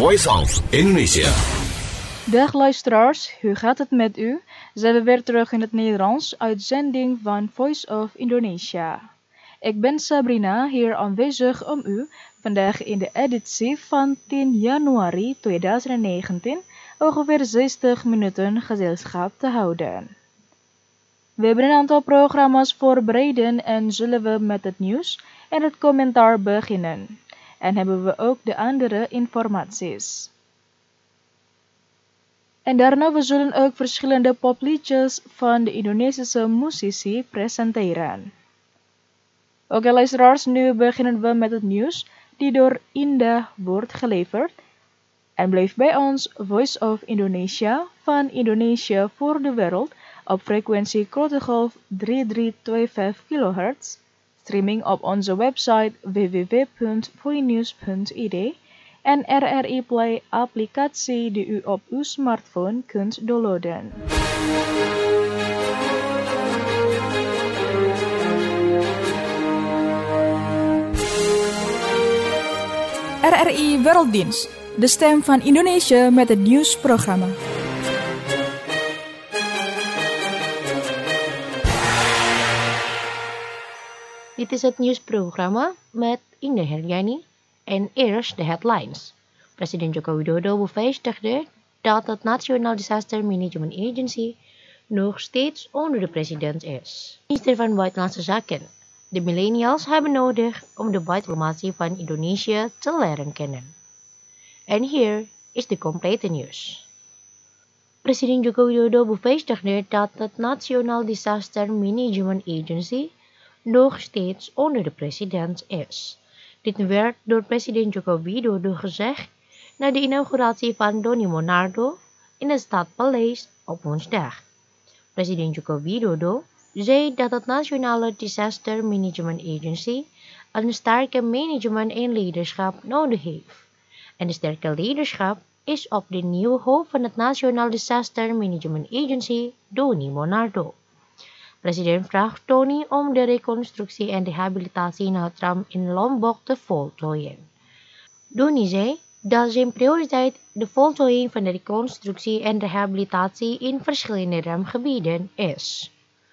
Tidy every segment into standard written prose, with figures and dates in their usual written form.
Voice of Indonesia. Dag luisteraars, hoe gaat het met u? Zijn we weer terug in het Nederlands, uitzending van Voice of Indonesia. Ik ben Sabrina, hier aanwezig om u vandaag in de editie van 10 januari 2019 ongeveer 60 minuten gezelschap te houden. We hebben een aantal programma's voorbereid en zullen we met het nieuws en het commentaar beginnen. En hebben we ook de andere informaties. En daarna we zullen ook verschillende popliedjes van de Indonesische muzici presenteren. Oké luisteraars, nu beginnen we met het nieuws die door Indah wordt geleverd. En blijf bij ons Voice of Indonesia van Indonesia voor de wereld op frequentie korte golf 3325 kHz, streaming op onze website www.voinews.id en RRI Play applicatie die u op uw smartphone kunt downloaden. RRI Werelddienst, de stem van Indonesië met het nieuwsprogramma. Dit is het nieuwsprogramma met Indah Heriani en eerst de headlines. Presiden Joko Widodo bevestigde dat het National Disaster Management Agency nog steeds onder de president is. Minister van Buitenlandse Zaken. De millennials hebben nodig om de diplomatie van Indonesië te leren kennen. En hier is de complete nieuws. Presiden Joko Widodo bevestigde dat het National Disaster Management Agency nog steeds onder de president is. Dit werd door president Joko Widodo gezegd na de inauguratie van Doni Monardo in het Stadspaleis op woensdag. President Joko Widodo zei dat het Nationale Disaster Management Agency een sterke management en leiderschap nodig heeft. En de sterke leiderschap is op de nieuwe hoofd van het National Disaster Management Agency, Doni Monardo. President vraagt Doni om de reconstructie en rehabilitatie na het ramp in Lombok te voltooien. Doni zei dat zijn prioriteit de voltooiing van de reconstructie en rehabilitatie in verschillende rampgebieden is.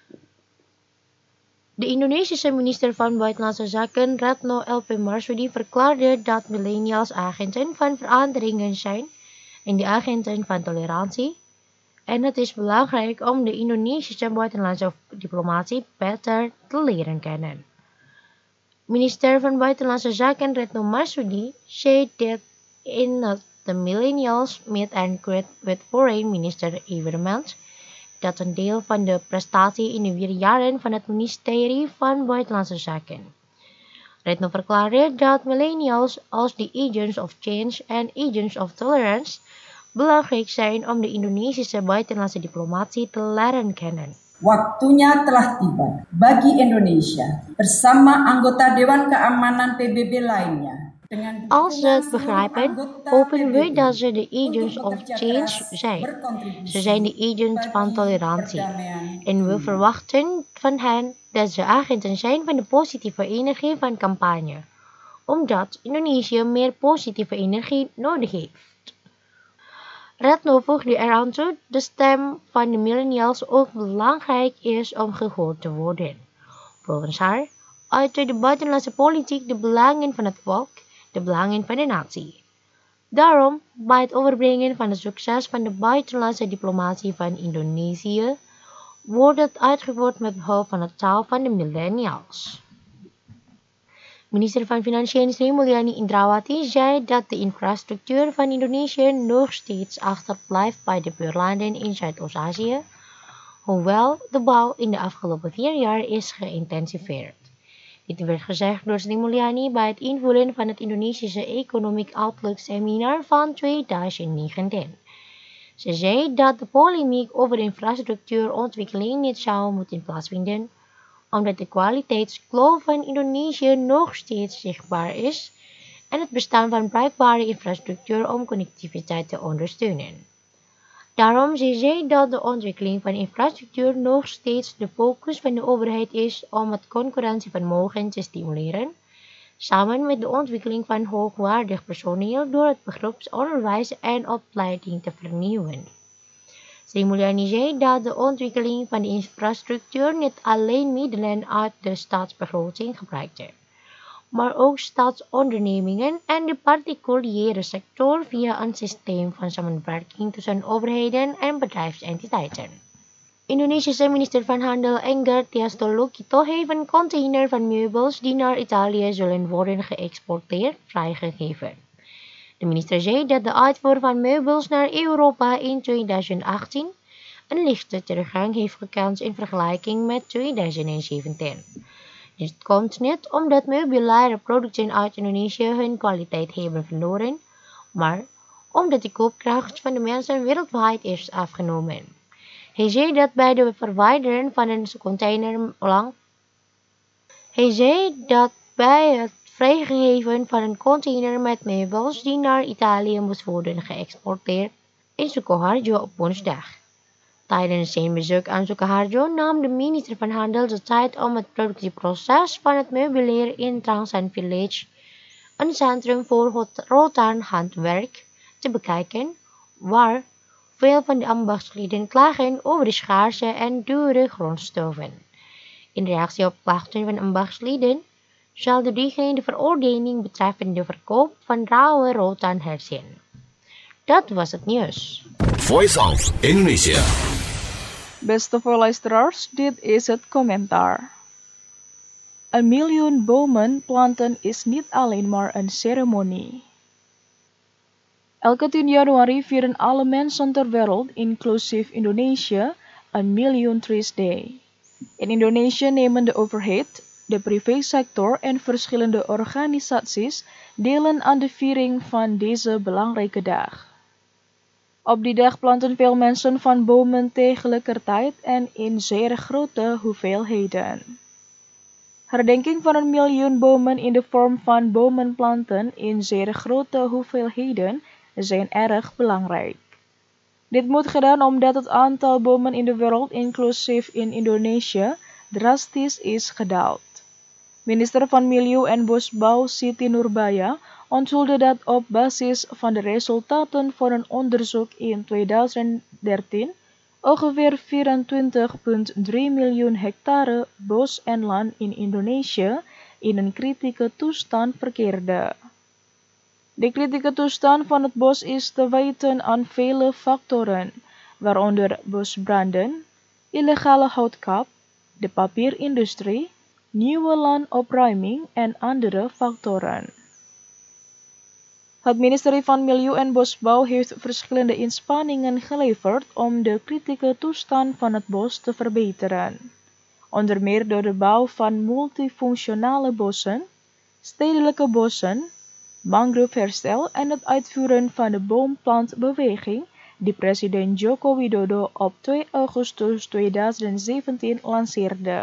De Indonesische minister van Buitenlandse Zaken Retno LP Marsudi verklaarde dat millennials agenten van veranderingen zijn en de agenten van tolerantie. En het is belangrijk om de Indonesische buitenlandse diplomatie beter te leren kennen. Minister van Buitenlandse Zaken Retno Marsudi zei dit in de millennials meet and greet with Foreign Minister Evenement, dat een deel van de prestatie in de 4 jaren van het ministerie van Buitenlandse Zaken. Retno verklaarde dat millennials als de agents of change en agents of tolerance belangrijk zijn om de Indonesische buitenlandse diplomatie te leren kennen. Waktunya telah tiba bagi Indonesia bersama anggota Dewan Keamanan PBB lainnya. Als ze het begrijpen, hopen we dat ze de agents of change zijn. Ze zijn de agents van tolerantie. En we verwachten van hen dat ze agenten zijn van de positieve energie van campagne. Omdat Indonesië meer positieve energie nodig heeft. Retno voegde eraan toe de stem van de millennials ook belangrijk is om gehoord te worden. Volgens haar uit de buitenlandse politiek de belangen van het volk, de belangen van de natie. Daarom, bij het overbrengen van het succes van de buitenlandse diplomatie van Indonesië, wordt het uitgevoerd met behulp van de taal van de millennials. Minister van Financiën Sri Mulyani Indrawati zei dat de infrastructuur van Indonesië nog steeds achterblijft bij de buurlanden in Zuidoost-Azië, hoewel de bouw in de afgelopen 4 jaar is geïntensiveerd. Dit werd gezegd door Sri Mulyani bij het invullen van het Indonesische Economic Outlook Seminar van 2019. Ze zei dat de polemiek over infrastructuurontwikkeling niet zou moeten plaatsvinden, omdat de kwaliteitskloof van Indonesië nog steeds zichtbaar is en het bestaan van bruikbare infrastructuur om connectiviteit te ondersteunen. Daarom zei zij dat de ontwikkeling van infrastructuur nog steeds de focus van de overheid is om het concurrentievermogen te stimuleren, samen met de ontwikkeling van hoogwaardig personeel door het beroepsonderwijs en opleiding te vernieuwen. Sri Mulyani zei dat de ontwikkeling van de infrastructuur niet alleen middelen uit de staatsbegroting gebruikte, maar ook staatsondernemingen en de particuliere sector via een systeem van samenwerking tussen overheden en bedrijfsentiteiten. Indonesische minister van Handel Enggar Tias Tolukito heeft een container van meubels die naar Italië zullen worden geëxporteerd vrijgegeven. De minister zei dat de uitvoer van meubels naar Europa in 2018 een lichte teruggang heeft gekend in vergelijking met 2017. Dit komt niet omdat meubilaire producten uit Indonesië hun kwaliteit hebben verloren, maar omdat de koopkracht van de mensen wereldwijd is afgenomen. Hij zei dat bij de verwijderen van een container bij het vrijgeven van een container met meubels die naar Italië moest worden geëxporteerd in Sukoharjo op woensdag. Tijdens zijn bezoek aan Sukoharjo nam de minister van Handel de tijd om het productieproces van het meubilair in Trangsan Village, een centrum voor rotanhandwerk, te bekijken, waar veel van de ambachtslieden klagen over de schaarse en dure grondstoffen. In reactie op klachten van ambachtslieden zal de diegene de verordening betreffende de verkoop van rauwe rotan herzien. Dat was het nieuws. Voice of Indonesia. Beste luisteraars, dit is het commentaar. 1 miljoen bomen planten is niet alleen maar een ceremonie. Elke 10 januari vieren alle mensen ter wereld, inclusief Indonesië, 1 miljoen trees day. In Indonesië nemen de overheid, de privésector en verschillende organisaties delen aan de viering van deze belangrijke dag. Op die dag planten veel mensen van bomen tegelijkertijd en in zeer grote hoeveelheden. Herdenking van 1 miljoen bomen in de vorm van bomen planten in zeer grote hoeveelheden zijn erg belangrijk. Dit moet gedaan omdat het aantal bomen in de wereld, inclusief in Indonesië, drastisch is gedaald. Minister van Milieu en Bosbouw Siti Nurbaya onthulde dat op basis van de resultaten van een onderzoek in 2013 ongeveer 24,3 miljoen hectare bos en land in Indonesië in een kritieke toestand verkeerde. De kritieke toestand van het bos is te wijten aan vele factoren, waaronder bosbranden, illegale houtkap, de papierindustrie, nieuwe landopruiming en andere factoren. Het ministerie van Milieu en Bosbouw heeft verschillende inspanningen geleverd om de kritieke toestand van het bos te verbeteren. Onder meer door de bouw van multifunctionale bossen, stedelijke bossen, mangroveherstel en het uitvoeren van de boomplantbeweging die president Joko Widodo op 2 augustus 2017 lanceerde.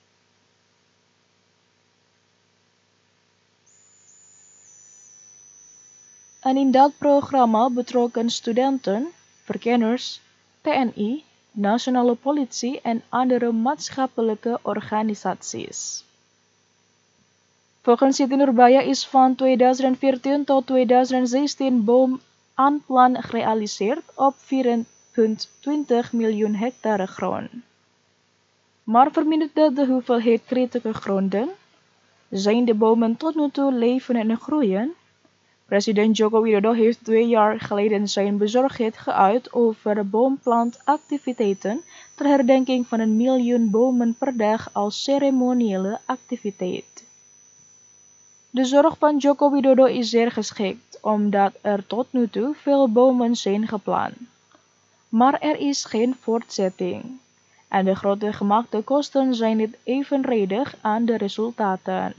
En in dat programma betrokken studenten, verkenners, TNI, nationale politie en andere maatschappelijke organisaties. Volgens Siti Nurbaya is van 2014 tot 2016 boomaanplan gerealiseerd op 4,20 miljoen hectare grond. Maar verminderde de hoeveelheid kritieke gronden? Zijn de bomen tot nu toe leven en groeien? President Joko Widodo heeft 2 jaar geleden zijn bezorgdheid geuit over boomplantactiviteiten ter herdenking van 1 miljoen bomen per dag als ceremoniële activiteit. De zorg van Joko Widodo is zeer geschikt, omdat er tot nu toe veel bomen zijn geplant. Maar er is geen voortzetting, en de grote gemaakte kosten zijn niet evenredig aan de resultaten.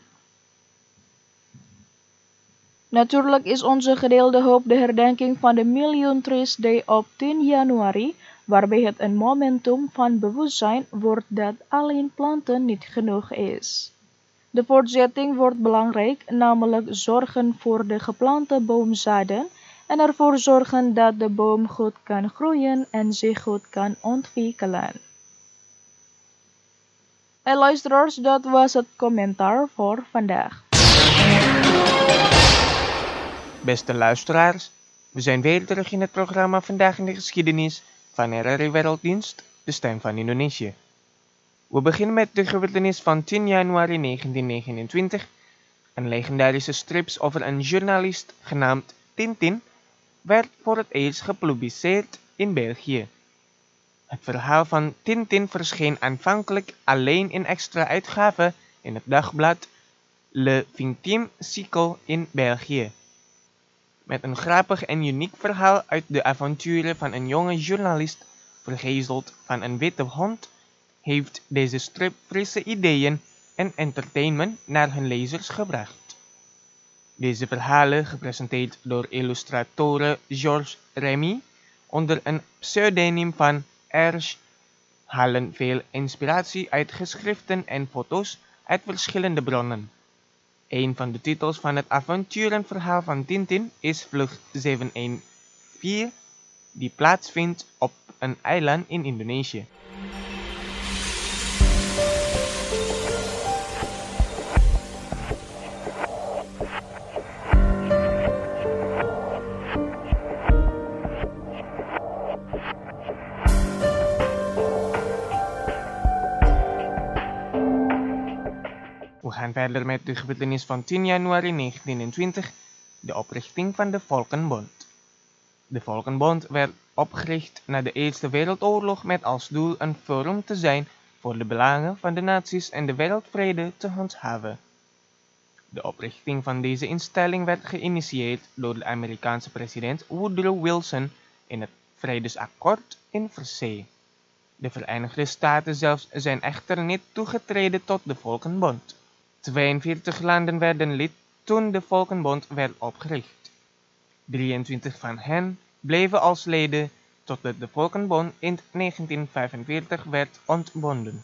Natuurlijk is onze gedeelde hoop de herdenking van de Miljoen Trees Day op 10 januari, waarbij het een momentum van bewustzijn wordt dat alleen planten niet genoeg is. De voortzetting wordt belangrijk, namelijk zorgen voor de geplante boomzaden en ervoor zorgen dat de boom goed kan groeien en zich goed kan ontwikkelen. En luisteraars, dat was het commentaar voor vandaag. Beste luisteraars, we zijn weer terug in het programma Vandaag in de Geschiedenis van RRI Werelddienst, de stem van Indonesië. We beginnen met de gebeurtenis van 10 januari 1929. Een legendarische strips over een journalist genaamd Tintin werd voor het eerst gepubliceerd in België. Het verhaal van Tintin verscheen aanvankelijk alleen in extra uitgaven in het dagblad Le 20e Cycle in België. Met een grappig en uniek verhaal uit de avonturen van een jonge journalist vergezeld van een witte hond, heeft deze strip frisse ideeën en entertainment naar hun lezers gebracht. Deze verhalen, gepresenteerd door illustratoren Georges Remy onder een pseudoniem van Ersch, halen veel inspiratie uit geschriften en foto's uit verschillende bronnen. Een van de titels van het avonturenverhaal van Tintin is Vlucht 714, die plaatsvindt op een eiland in Indonesië. We gaan verder met de gebeurtenis van 10 januari 1920, de oprichting van de Volkenbond. De Volkenbond werd opgericht na de Eerste Wereldoorlog met als doel een forum te zijn voor de belangen van de naties en de wereldvrede te handhaven. De oprichting van deze instelling werd geïnitieerd door de Amerikaanse president Woodrow Wilson in het Vredesakkoord in Versailles. De Verenigde Staten zelfs zijn echter niet toegetreden tot de Volkenbond. 42 landen werden lid toen de Volkenbond werd opgericht. 23 van hen bleven als leden totdat de Volkenbond in 1945 werd ontbonden.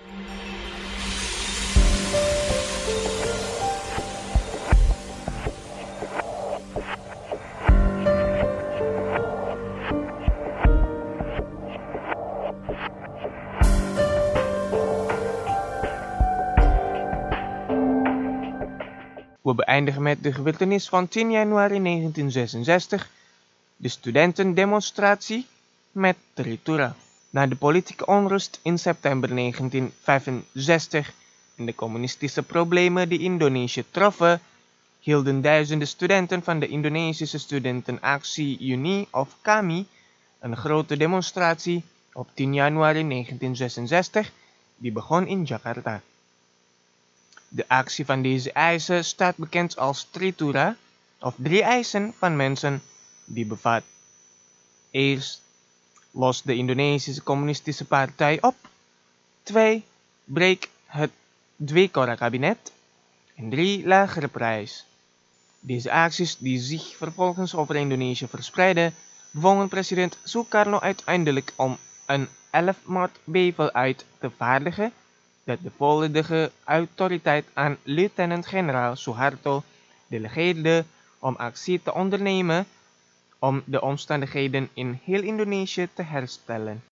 We beëindigen met de gebeurtenis van 10 januari 1966, de studentendemonstratie met Tritura. Na de politieke onrust in september 1965 en de communistische problemen die Indonesië troffen, hielden duizenden studenten van de Indonesische Studentenactie-Unie of KAMI een grote demonstratie op 10 januari 1966 die begon in Jakarta. De actie van deze eisen staat bekend als Tritura, of 3 eisen van mensen, die bevat: eerst, los de Indonesische Communistische Partij op. 2. Breek het Dwekora-kabinet. En 3. Lagere prijs. Deze acties, die zich vervolgens over Indonesië verspreidden, dwongen president Sukarno uiteindelijk om een 11 maart-bevel uit te vaardigen dat de volledige autoriteit aan luitenant-generaal Suharto delegeerde om actie te ondernemen om de omstandigheden in heel Indonesië te herstellen.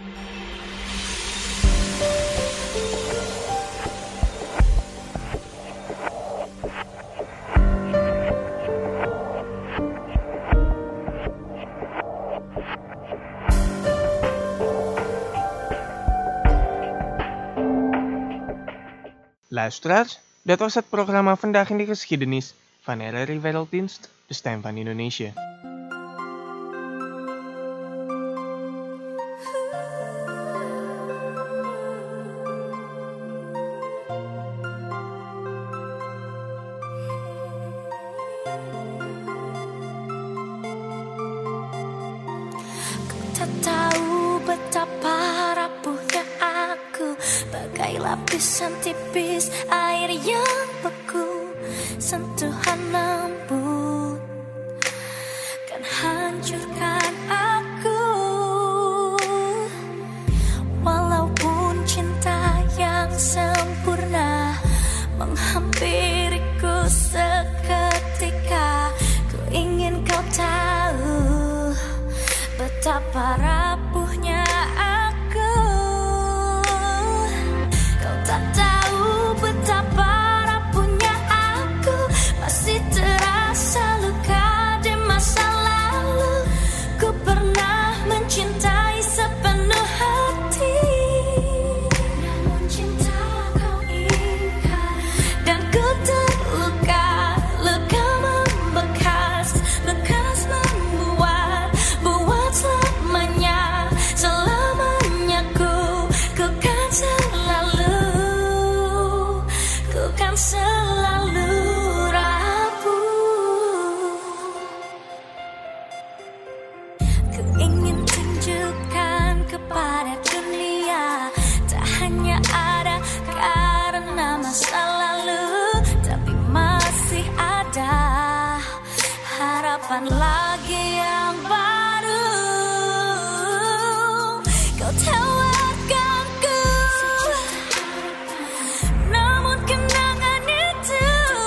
Luisteraars, dat was het programma Vandaag in de Geschiedenis van RRI Werelddienst, de stem van Indonesië. Tak tahu betapa rapuhnya aku, bagai lapisan tipis air yang beku. Sentuhan lembut kan hancurkan aku. Walaupun cinta yang sempurna menghampiriku seketika, ku ingin kau tahu betapa rapuhnya aku. Kau tak tahu betapa rapuhnya aku, harapan lagi yang baru. Kau tawarkanku, namun kenangan itu,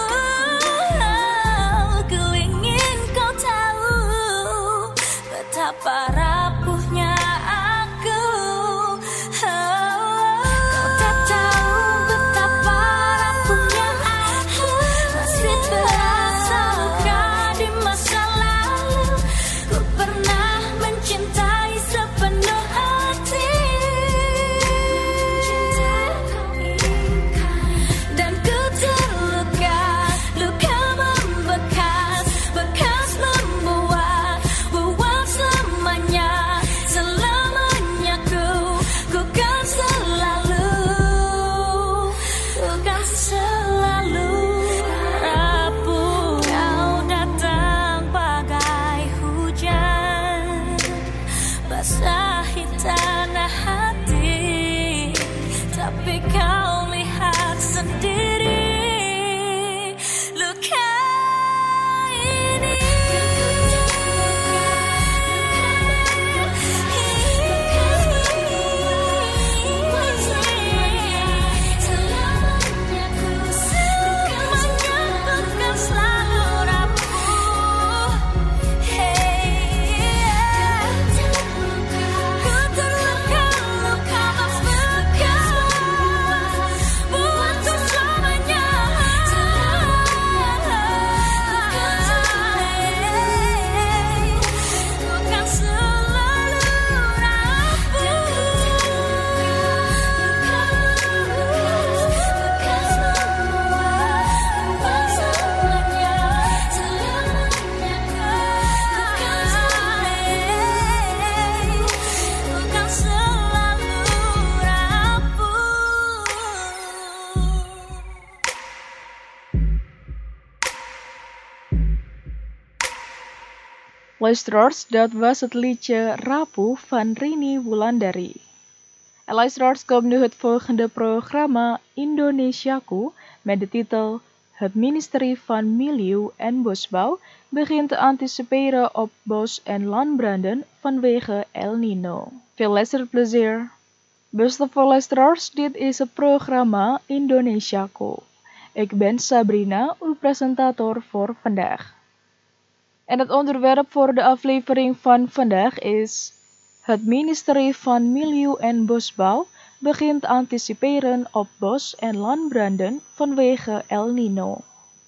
ku ingin kau tahu betapa rapuhnya aku. Kau tak tahu betapa rapuhnya aku, masih terasa luka di masa lalu. Ku pernah mencintai sepenuh hati, dan ku terluka, luka membekas, bekas membuat selamanya, selamanya ku kan selalu rapuh. Kau datang bagai hujan, basahi tanah hati, tapi kau lihat sendiri luka ini. Selamanya ku kan selalu rapuh. Ku terluka, luka bekas buatku selamanya. Ku kan selalu rapuh. Bekas membuat selamanya, selamanya ku kan selalu rapuh. Luisteraars, dat was het liedje Rapuh van Rini Wulandari. En luisteraars, komt nu het volgende programma Indonesiaku met de titel Het ministerie van Milieu en Bosbouw begint te anticiperen op bos- en landbranden vanwege El Nino. Veel luisterplezier. Beste luisteraars, dit is het programma Indonesiaku. Ik ben Sabrina, uw presentator voor vandaag. En het onderwerp voor de aflevering van vandaag is: het ministerie van Milieu en Bosbouw begint te anticiperen op bos- en landbranden vanwege El Nino.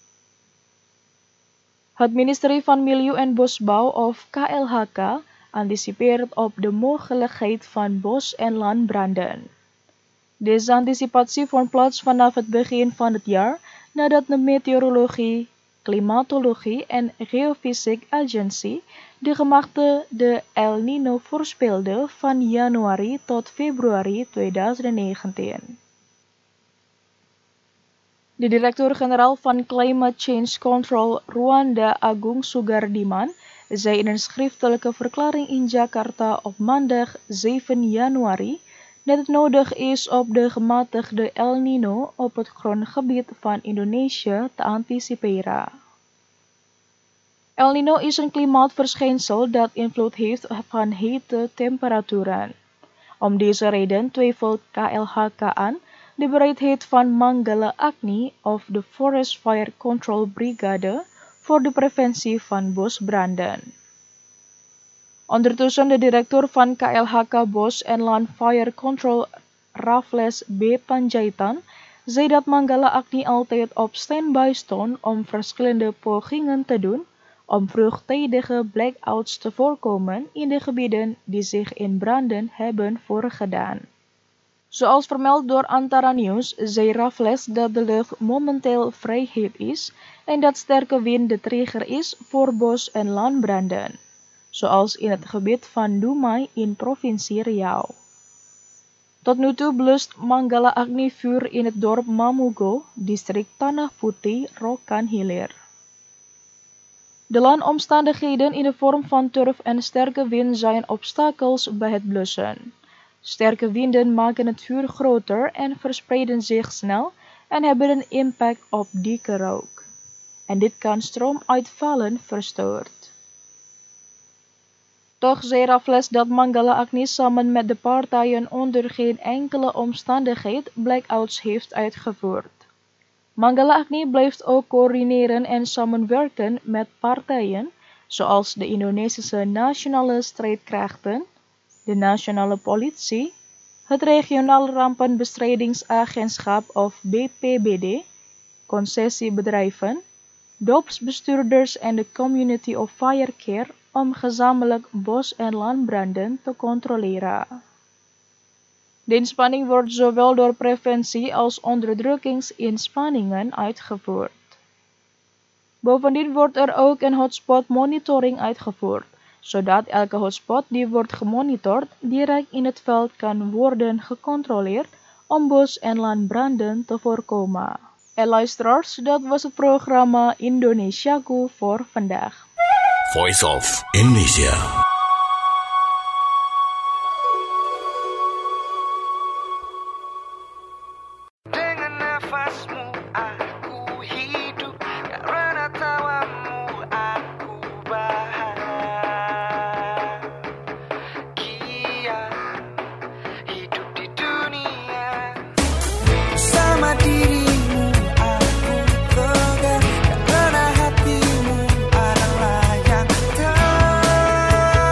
Het ministerie van Milieu en Bosbouw of KLHK anticipeert op de mogelijkheid van bos- en landbranden. Deze anticipatie vond plaats vanaf het begin van het jaar nadat de Meteorologie, Klimatologie en Geofysiek Agency de El Nino voorspelde van januari tot februari 2019. De directeur-generaal van Climate Change Control Rwanda, Agung Sugardiman, zei in een schriftelijke verklaring in Jakarta op maandag 7 januari dat het nodig is op de gematigde El Nino op het grondgebied van Indonesië te anticiperen. El Nino is een klimaatverschijnsel dat invloed heeft van hete temperaturen. Om deze reden twijfelt KLHK aan de bereidheid van Manggala Agni of de Forest Fire Control Brigade voor de preventie van bosbranden. Ondertussen de directeur van KLHK Bos en Land Fire Control Raffles B. Panjaitan zei dat Manggala Agni altijd op standby stond om verschillende pogingen te doen om vroegtijdige blackouts te voorkomen in de gebieden die zich in branden hebben voorgedaan. Zoals vermeld door Antara News zei Raffles dat de lucht momenteel vrij heet is en dat sterke wind de trigger is voor bos- en landbranden, zoals in het gebied van Dumai in provincie Riau. Tot nu toe blust Manggala Agni vuur in het dorp Mamugo, district Tanah Putih, Rokan Hilir. De landomstandigheden in de vorm van turf en sterke wind zijn obstakels bij het blussen. Sterke winden maken het vuur groter en verspreiden zich snel en hebben een impact op dikke rook. En dit kan stroomuitvallen verstoord. Toch zei Raffles dat Manggala Agni samen met de partijen onder geen enkele omstandigheid blackouts heeft uitgevoerd. Manggala Agni blijft ook coördineren en samenwerken met partijen zoals de Indonesische Nationale Strijdkrachten, de Nationale Politie, het Regionaal Rampenbestrijdingsagentschap of BPBD, concessiebedrijven, dorpsbestuurders en de Community of Fire Care om gezamenlijk bos- en landbranden te controleren. De inspanning wordt zowel door preventie als onderdrukkingsinspanningen uitgevoerd. Bovendien wordt er ook een hotspot monitoring uitgevoerd, zodat elke hotspot die wordt gemonitord direct in het veld kan worden gecontroleerd om bos- en landbranden te voorkomen. En luisteraars, dat was het programma Indonesiaku voor vandaag. Voice of Indonesia. Dengan nafasmu aku hidup, karena tawamu aku bahagia hidup di dunia. Sama dirimu aku tegar, karena hatimu adalah yang terbaik.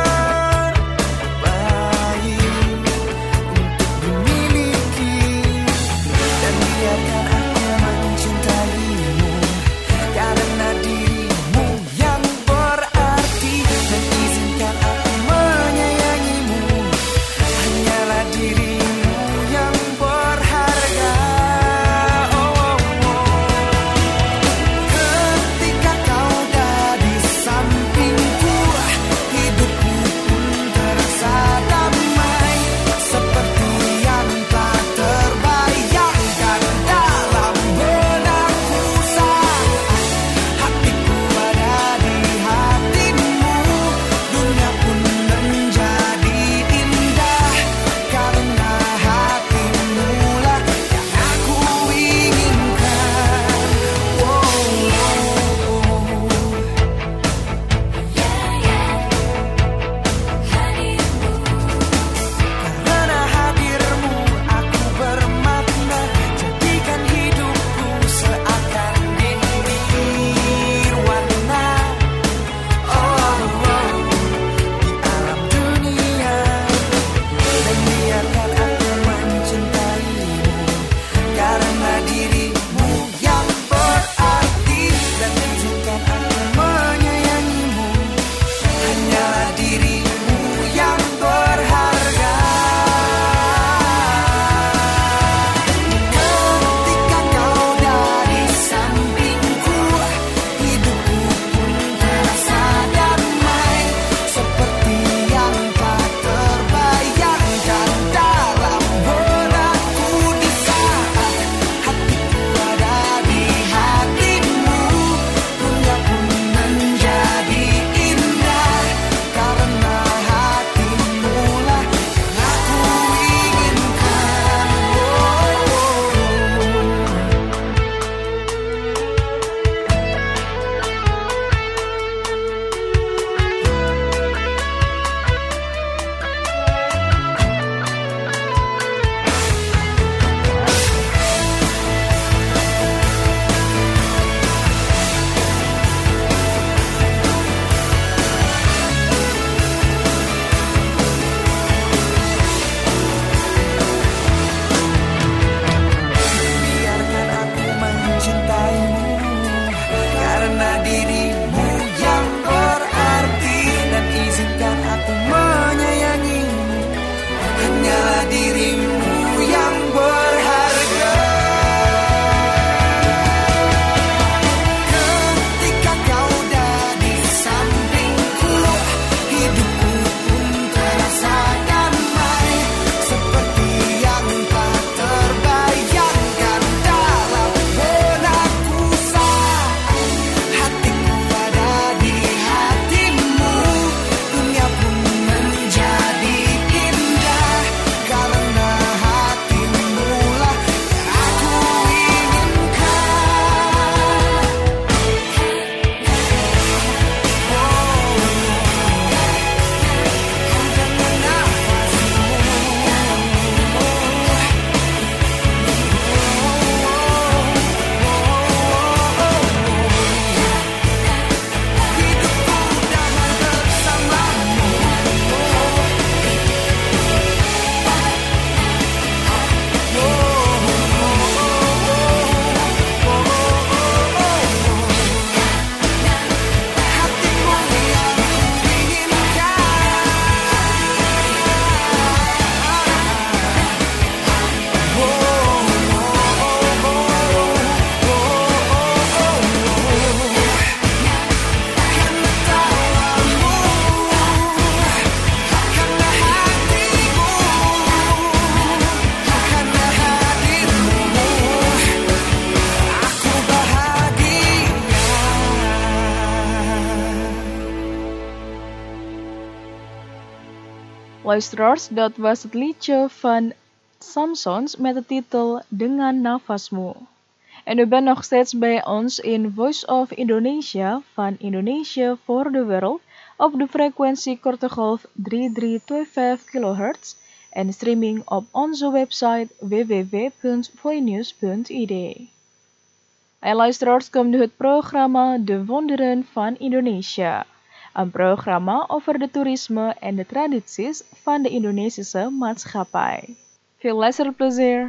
Luisteraars, dat was het liedje van Samsons met de titel Dengan Nafasmu. En u bent nog steeds bij ons in Voice of Indonesia van Indonesia voor de Wereld op de frequentie korte golf 3325 kHz en streaming op onze website www.voinews.id. En luisteraars, komt nu het programma De Wonderen van Indonesia. Een programma over de toerisme en de tradities van de Indonesische maatschappij. Veel luisterplezier!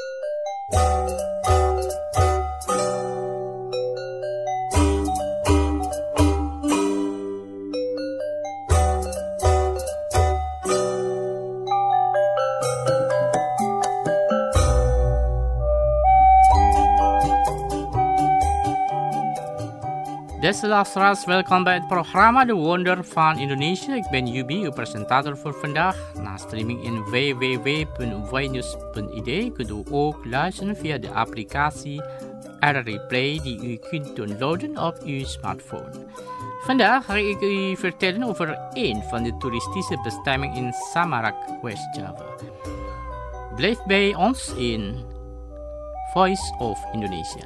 Beste luisteraars, welkom bij het programma De Wonder van Indonesië. Ik ben Yubi, uw presentator voor vandaag. Na streaming in www.voinews.id kunt u ook luisteren via de applicatie RRI Play die u kunt downloaden op uw smartphone. Vandaag ga ik u vertellen over een van de toeristische bestemmingen in Samarak, West-Java. Blijf bij ons in Voice of Indonesia.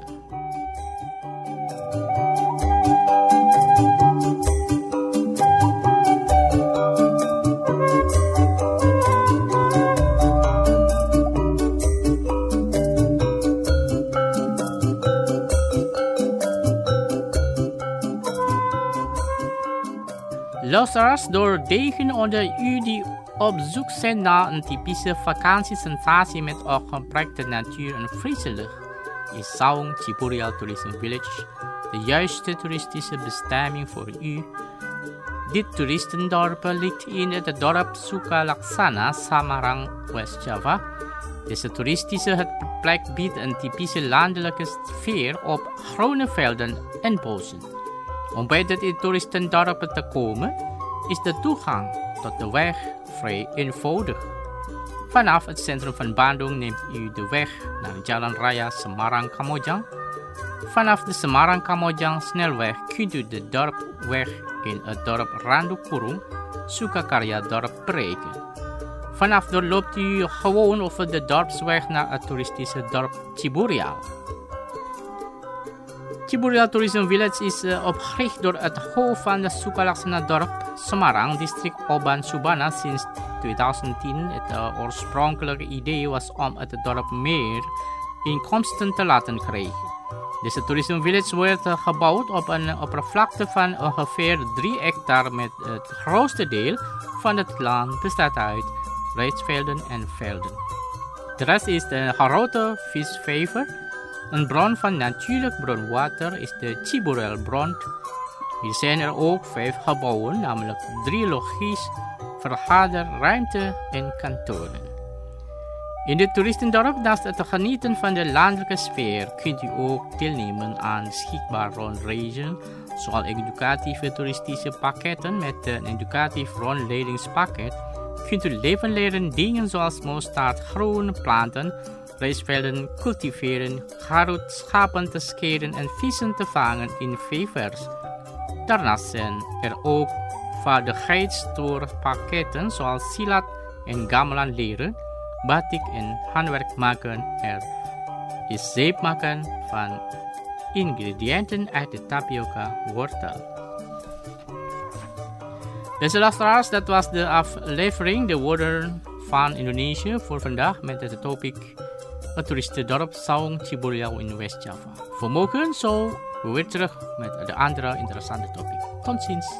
Luisteraars, door degenen onder u die op zoek zijn naar een typische vakantiesensatie met opgeprekte natuur en frisse lucht, is Saung Ciburial Tourism Village de juiste toeristische bestemming voor u. Dit toeristendorp ligt in het dorp Sukalaksana, Samarang, West-Java. Deze toeristische plek biedt een typische landelijke sfeer op groene velden en bossen. Om bij dit toeristendorp te komen, is de toegang tot de weg vrij eenvoudig. Vanaf het centrum van Bandung neemt u de weg naar Jalan Raya Semarang-Kamojang. Vanaf de Semarang-Kamojang snelweg kunt u de dorpweg in het dorp Randukurung, Sukakarya dorp bereiken. Vanaf daar loopt u gewoon over de dorpsweg naar het toeristische dorp Ciburial. Ciburial Tourism Village is opgericht door het hoofd van de Sukalaksana dorp Semarang, district Oban Subana sinds 2010. Het oorspronkelijke idee was om het dorp meer inkomsten te laten krijgen. Deze Tourism Village werd gebouwd op een oppervlakte van ongeveer 3 hectare met het grootste deel van het land bestaat uit rijstvelden en velden. De rest is de grote visvijver. Een bron van natuurlijk bronwater is de Ciburial bron. Hier zijn er ook 5 gebouwen, namelijk 3 logies, vergaderruimte en kantoren. In dit toeristendorp, naast het genieten van de landelijke sfeer, kunt u ook deelnemen aan beschikbaar rondreizen, zoals educatieve toeristische pakketten. Met een educatief rondleidingspakket kunt u leven leren dingen zoals mosterd, groene planten, rijstvelden cultiveren, schapen te scheren en vissen te vangen in vijvers. Daarnaast zijn er ook vaardigheidstoerpakketten zoals silat en gamelan leren, batik en handwerk maken. Er is zeep maken van ingrediënten uit de tapioca wortel. Deze luisteraars, dat was de aflevering De Wonderen van Indonesië voor vandaag met het topic het toeristendorp Saung Ciburial in West-Java. Voor morgen zo weer terug met de andere interessante topic. Tot ziens.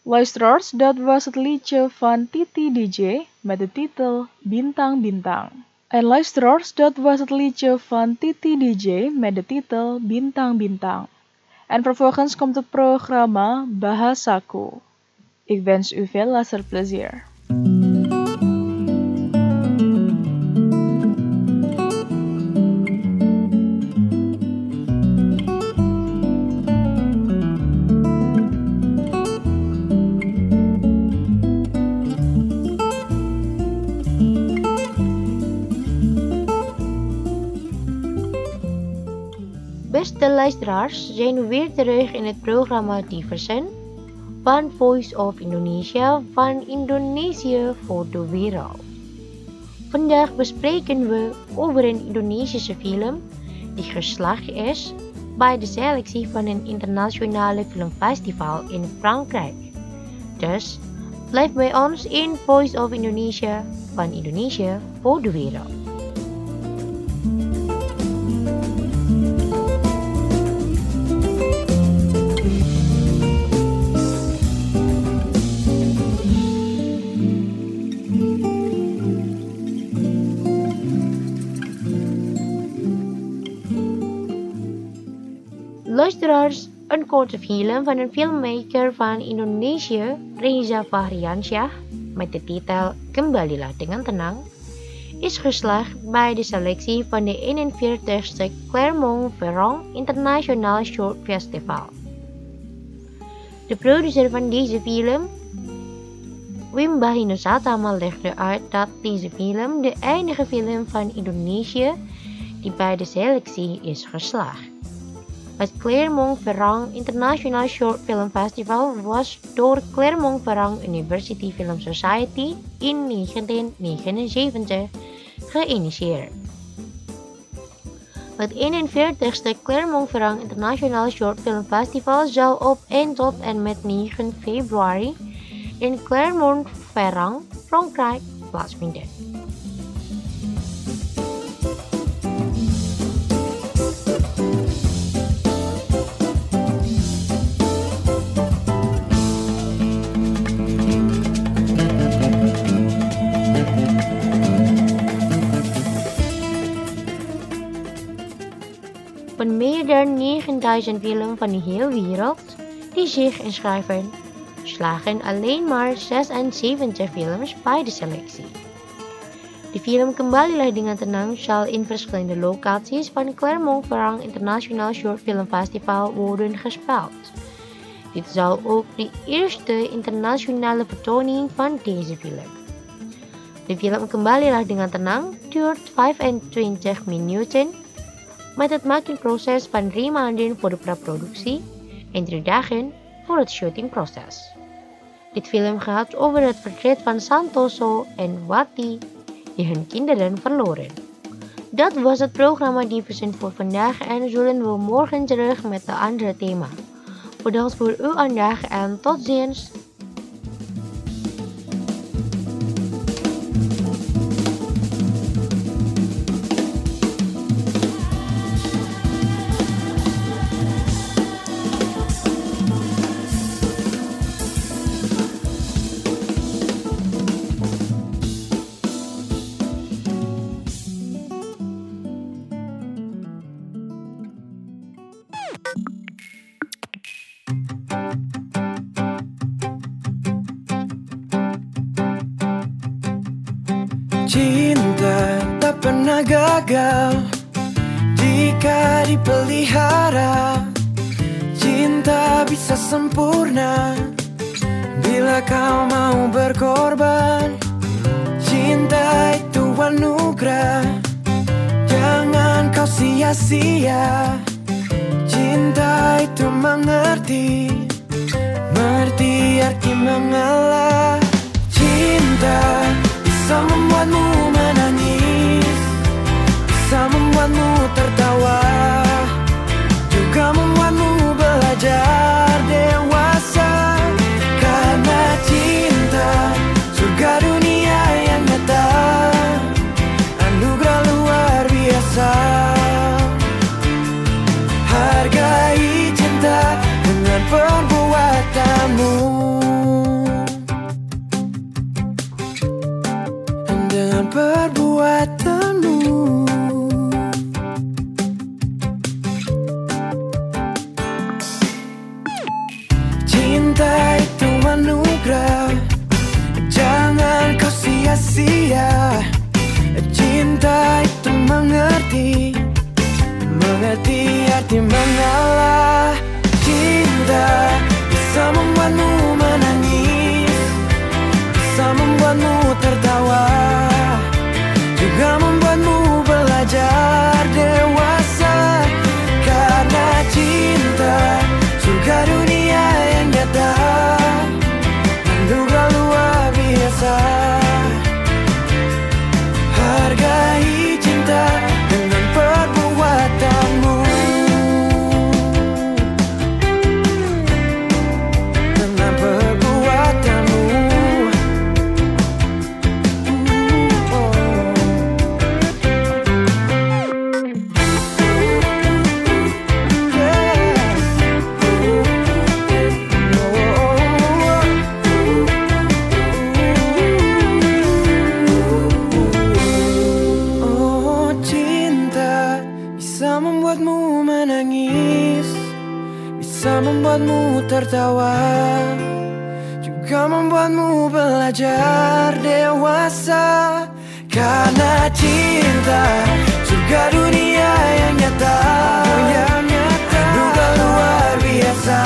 Luisteraars, dat was het liedje van Titi DJ met de titel Bintang Bintang. En luisteraars, dat was het liedje van Titi DJ met de titel Bintang Bintang. En vervolgens komt het programma Bahasaku. Ik wens u veel luisterplezier. Beste luisteraars, zijn we weer terug in het programma Diversen van Voice of Indonesia van Indonesië voor de wereld. Vandaag bespreken we over een Indonesische film die geslaagd is bij de selectie van een internationale filmfestival in Frankrijk. Dus blijf bij ons in Voice of Indonesia van Indonesië voor de wereld. Luisteraars, een korte film van een filmmaker van Indonesië, Reza Fahriansyah, met de titel Kembalilah Dengan Tenang, is geslaagd bij de selectie van de 41ste Clermont-Ferrand International Short Festival. De producer van deze film, Wim Bahinusatama, legde uit dat deze film de enige film van Indonesië die bij de selectie is geslaagd. Het Clermont-Ferrand International Short Film Festival was door Clermont-Ferrand University Film Society in 1979 geïnitieerd. Het 41ste Clermont-Ferrand International Short Film Festival zal op 1 tot en met 9 februari in Clermont-Ferrand, Frankrijk plaatsvinden. Van meer dan 9000 films van de hele wereld die zich inschrijven, slagen alleen maar 76 films bij de selectie. De film Kembalilah Dengan Tenang zal in verschillende locaties van Clermont-Ferrand International Short Film Festival worden gespeeld. Dit zal ook de eerste internationale vertoning van deze film. De film Kembalilah Dengan Tenang duurt 25 minuten met het maakproces van 3 maanden voor de preproductie en 3 dagen voor het shootingproces. Dit film gaat over het verdriet van Santoso en Wati die hun kinderen verloren. Dat was het programma Diversen voor vandaag en zullen we morgen terug met een andere thema. Bedankt voor uw aandacht en tot ziens! Cinta tak pernah gagal jika dipelihara. Cinta bisa sempurna bila kau mau berkorban. Cinta itu anugerah, jangan kau sia-sia. Cinta itu mengerti arti mengalah. Cinta bisa membuatmu menangis, bisa membuatmu tertawa, juga membuatmu belajar dewasa. Karena cinta, surga dunia yang nyata, anugerah luar biasa. Hargai cinta dengan perbuatanmu. Di manalah cinta bisa membuatmu menangis, bisa membuatmu tertawa, juga membuatmu belajar dewasa. Karena cinta surga dunia yang nyata, menduga luar biasa. Hargai cinta dengan perbuatanmu, dengan perbuatanmu. Oh, cinta bisa membuatmu menangis, bisa membuatmu tertawa, juga membuatmu belajar dewasa. Karena cinta surga dunia yang nyata, duga luar biasa.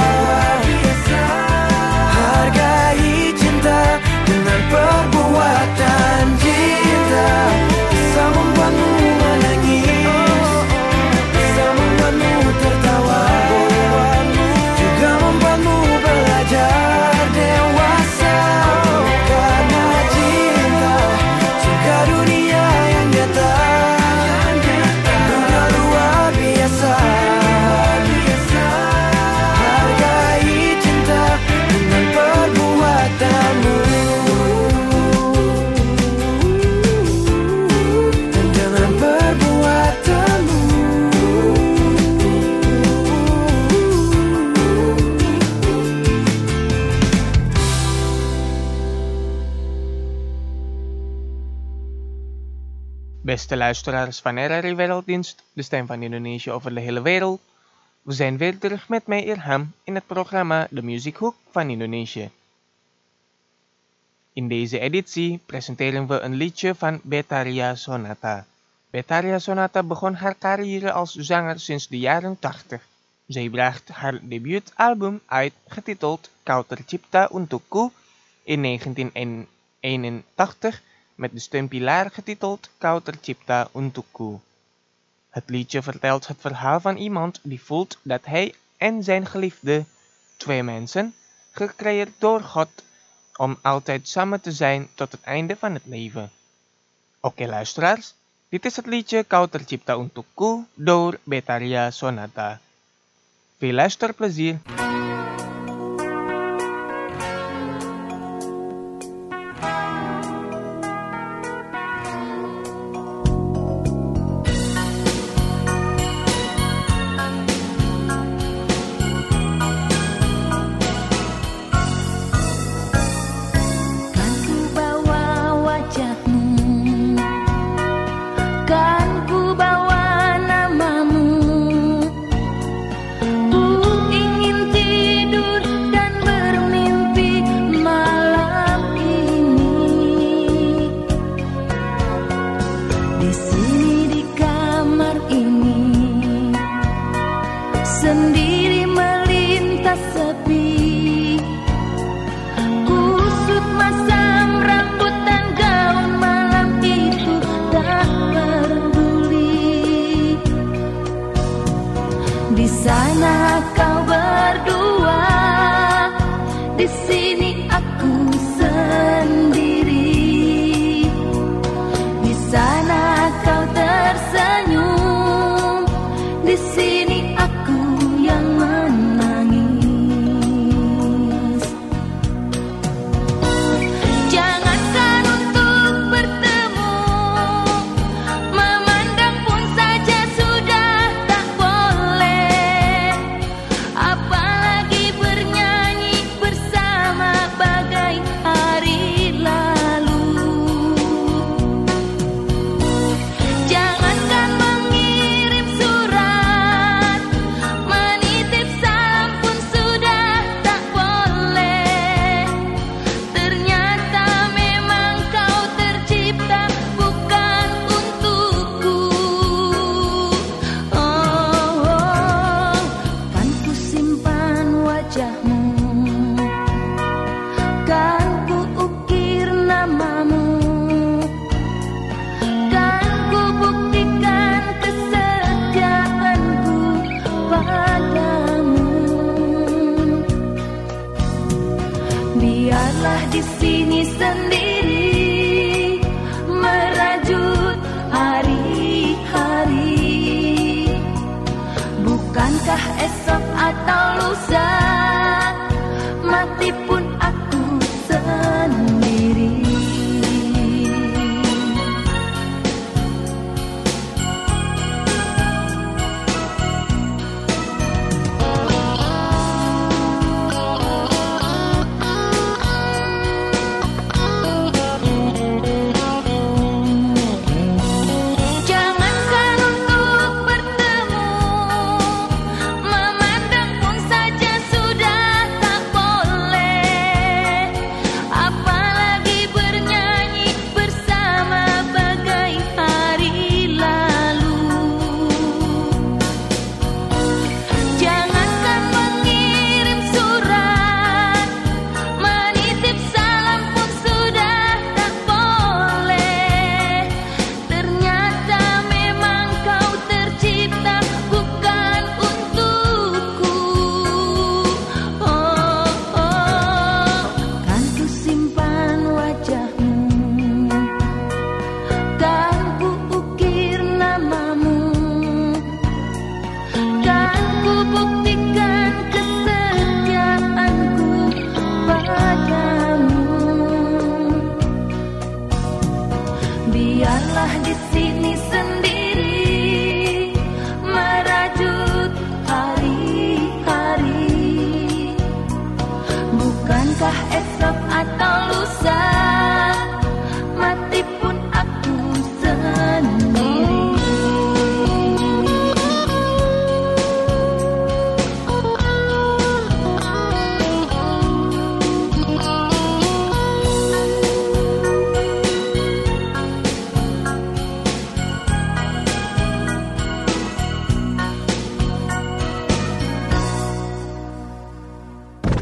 Hargai cinta dengan perbuatan. Cinta bisa membuatmu menangis, bisa membuatmu tertawa, juga membuatmu belajar dewasa. Karena cinta surga dunia yang nyata, duga luar biasa. Hargai cinta dengan perbuatanmu, dengan perbuatanmu. Beste luisteraars van RRI Werelddienst, de stem van Indonesië over de hele wereld. We zijn weer terug met mij Irham in het programma De Muziekhoek van Indonesië. In deze editie presenteren we een liedje van Betharia Sonata. Betharia Sonata begon haar carrière als zanger sinds de jaren 80. Zij bracht haar debuutalbum uit getiteld Kau Tercipta Untukku in 1981 met de steunpilaar getiteld Kau Tercipta Untukku. Het liedje vertelt het verhaal van iemand die voelt dat hij en zijn geliefde, twee mensen, gecreëerd door God, om altijd samen te zijn tot het einde van het leven. Oké luisteraars, dit is het liedje Kau Tercipta Untukku door Betharia Sonata. Veel luisterplezier! Kan ku bawa namamu, ku ingin tidur dan bermimpi malam ini. Di sini di kamar ini, sendiri melintas sepi. Kusut masam rambut dan gaun malam itu tak peduli. Di sana kau berdua, di sini aku sendiri. Di sana kau tersenyum, di sini aku yang menangis. Jangankan untuk bertemu, memandang pun saja sudah tak boleh. Apalagi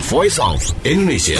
Voice of Indonesia.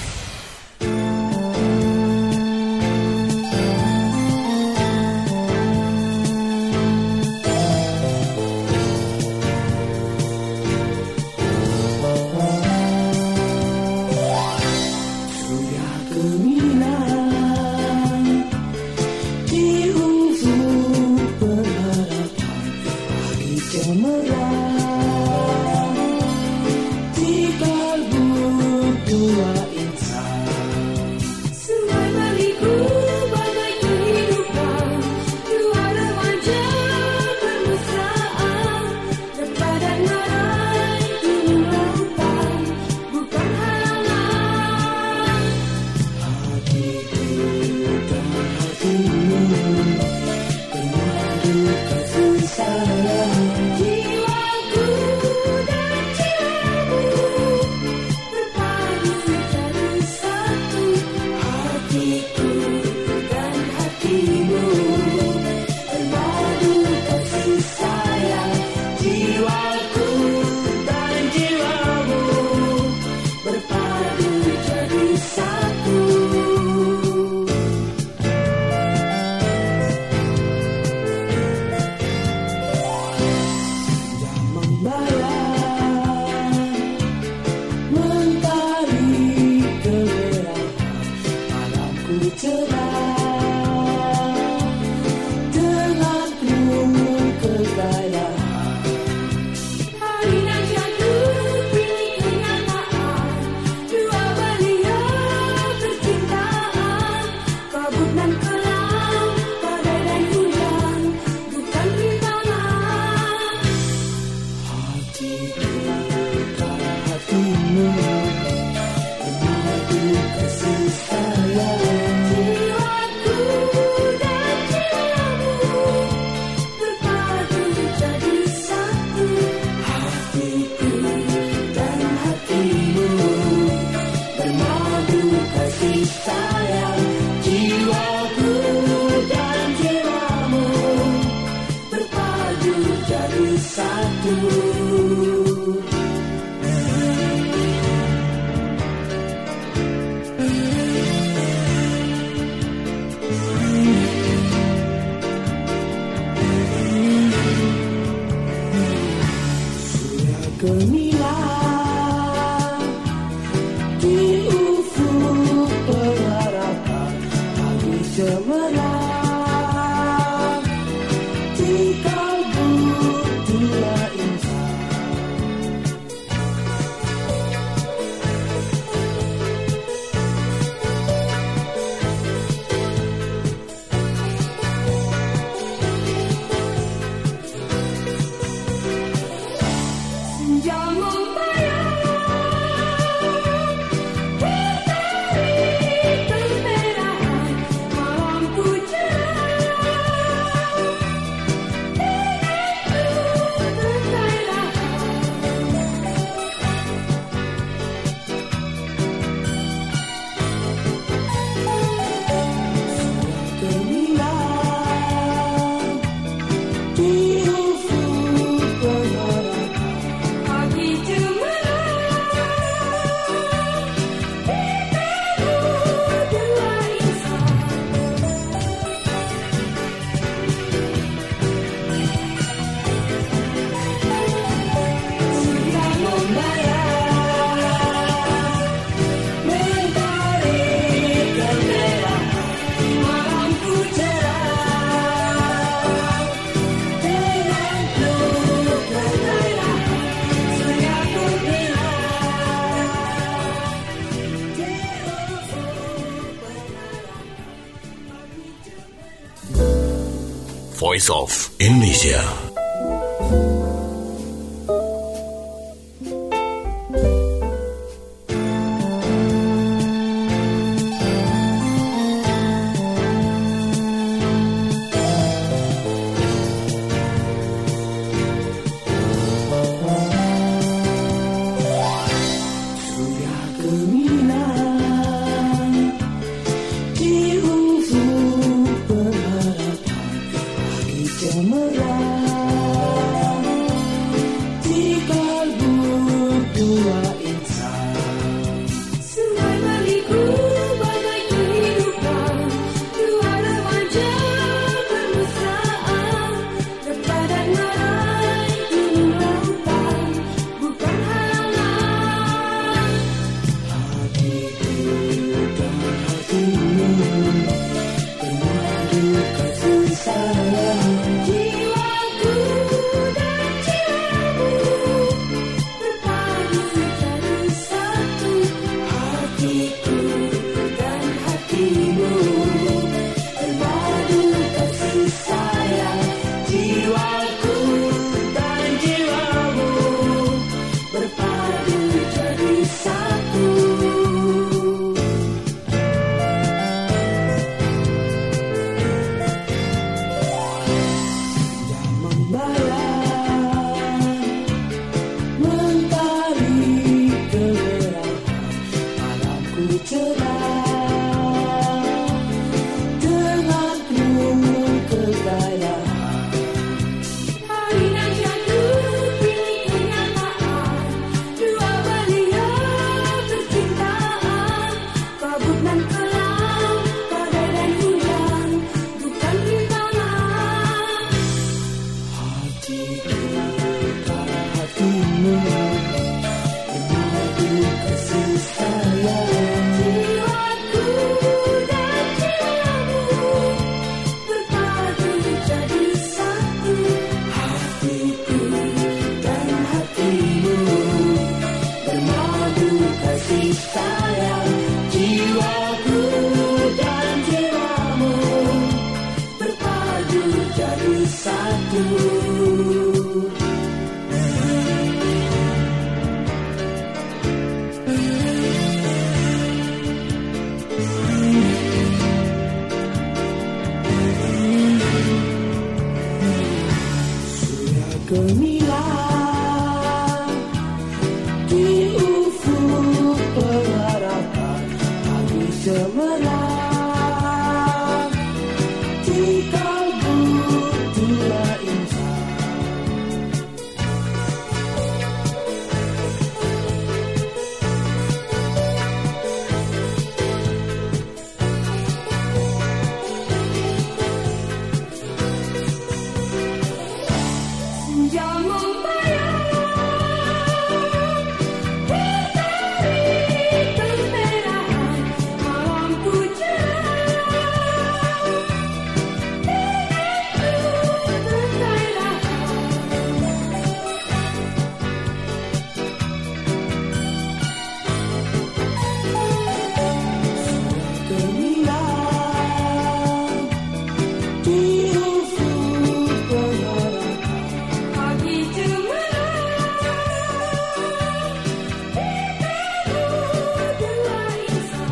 Voice of Indonesia. Cemerlang di kalbu dua insan. Gemilang di ufuk pengharapan, pagi cemerlang di kalbu dua insan. Senja membayang dari kemerahan malam cerah, denganku bergairah. Gemilang di ufuk pengharapan, Pagi cemerlang di kalbu dua insan.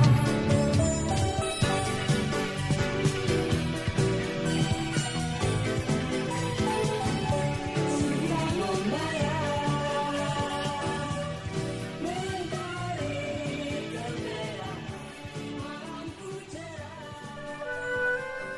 Senja membayang mentari kemerahan malamku cerah.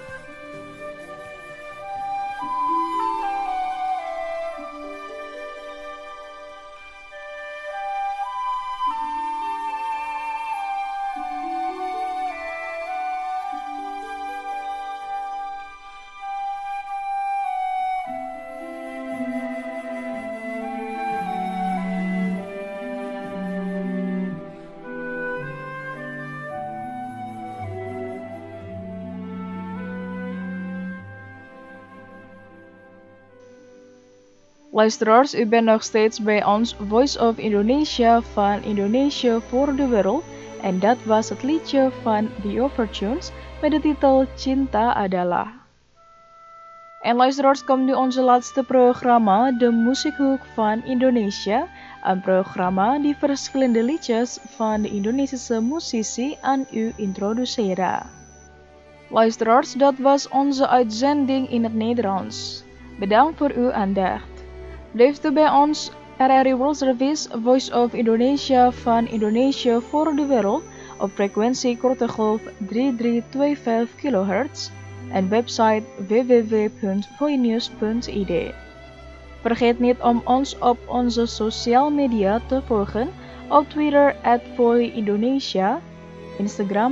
Luisteraars, u bent nog steeds bij ons Voice of Indonesia van Indonesia voor de Wereld. En dat was het liedje van The Overtunes met de titel Cinta Adalah. En luisteraars, komt nu onze laatste programma, de Muziekhoek van Indonesia. Een programma die verschillende liedjes van de Indonesische muzici aan u introduceren. Luisteraars, dat was onze uitzending in het Nederlands. Bedankt voor uw aandacht. Blijft u bij ons RRI World Service Voice of Indonesia van Indonesia voor de Wereld op frequentie korte golf 3325 kHz en website www.voinews.id. Vergeet niet om ons op onze sociale media te volgen op Twitter @voiindonesia, Instagram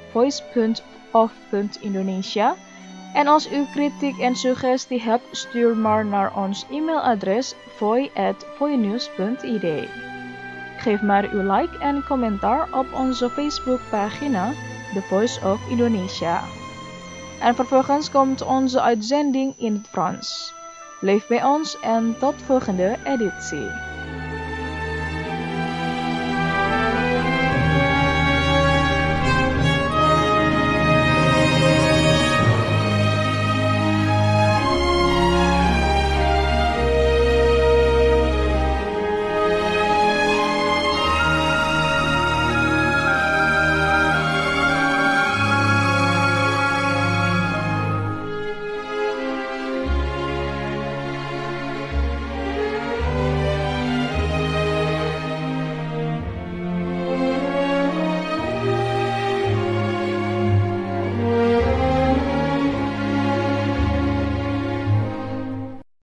@voice.of.indonesia. En als u kritiek en suggestie hebt, stuur maar naar ons e-mailadres voi@voinews.id. Geef maar uw like en commentaar op onze Facebookpagina The Voice of Indonesia. En vervolgens komt onze uitzending in het Frans. Blijf bij ons en tot volgende editie.